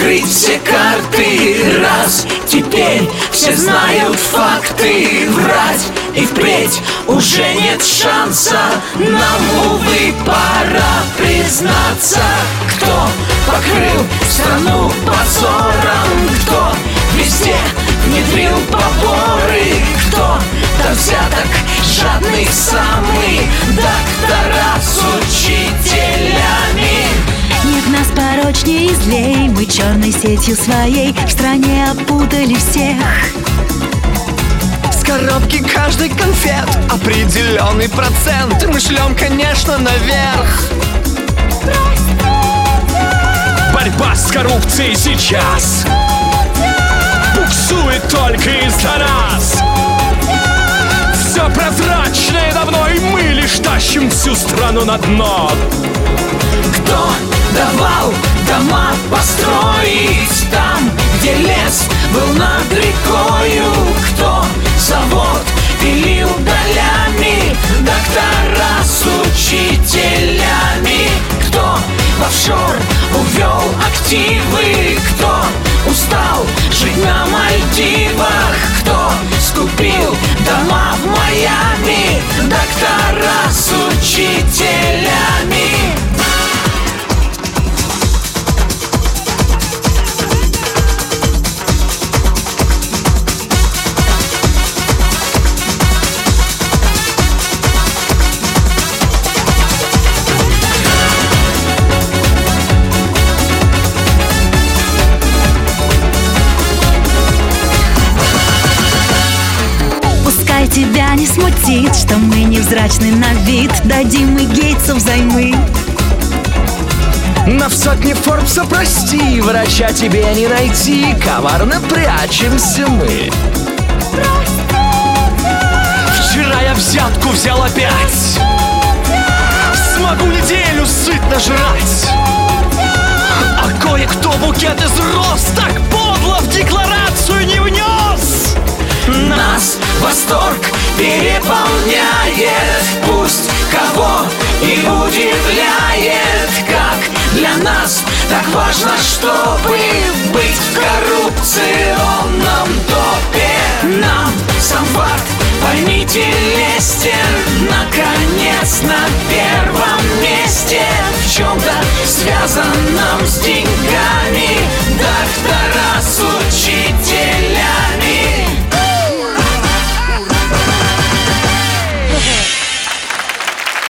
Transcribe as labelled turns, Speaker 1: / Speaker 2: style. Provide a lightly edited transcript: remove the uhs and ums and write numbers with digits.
Speaker 1: раскрыть все карты. Раз, теперь все знают факты. Врать и впредь уже нет шанса. Нам, увы, пора признаться. Кто покрыл страну позором? Кто везде внедрил поборы? Кто до взяток жадный самый? Доктора с учителями.
Speaker 2: Нет нас порочнее и злей, мы черной сетью своей в стране опутали всех.
Speaker 3: С коробки каждый конфет определенный процент, мы шлем, конечно, наверх.
Speaker 4: Борьба с коррупцией сейчас буксует только из-за нас. Все прозрачное давно, и мы лишь тащим всю страну на дно.
Speaker 1: Кто давал дома построить там, где лес был над рекою? Кто завод пилил долями? Доктора с учителями. Кто в офшор увел активы? Кто устал жить на Мальдивах? Кто скупил дома в Майами? Доктора с учителями.
Speaker 2: Тебя не смутит, что мы невзрачны на вид. Дадим мы Гейтсу взаймы.
Speaker 3: На в сотне Форбса, прости, врача тебе не найти. Коварно прячемся мы. Вчера я взятку взял опять. Смогу неделю сытно жрать. А кое-кто букет из роз так подло в декларацию не внес.
Speaker 1: Нас восторг переполняет. Пусть кого и удивляет, как для нас так важно, чтобы быть в коррупционном топе. Нам сам факт, поймите, лестен. Наконец на первом месте в чем-то связанном с деньгами. Доктора с учителями.